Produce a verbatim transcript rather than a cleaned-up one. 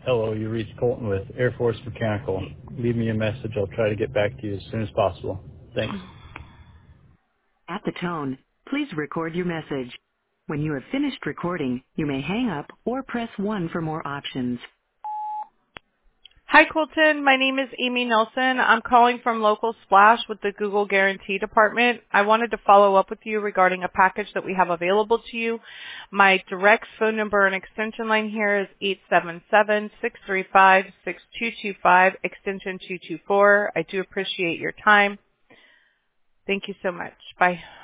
Hello, you reached Colton with Air Force Mechanical. Leave me a message. I'll try to get back to you as soon as possible. Thanks. At the tone, please record your message. When you have finished recording, you may hang up or press one for more options. Hi, Colton. My name is Amy Nelson. I'm calling from Local Splash with the Google Guarantee Department. I wanted to follow up with you regarding a package that we have available to you. My direct phone number and extension line here is eight seven seven, six three five, six two two five, extension two two four. I do appreciate your time. Thank you so much. Bye.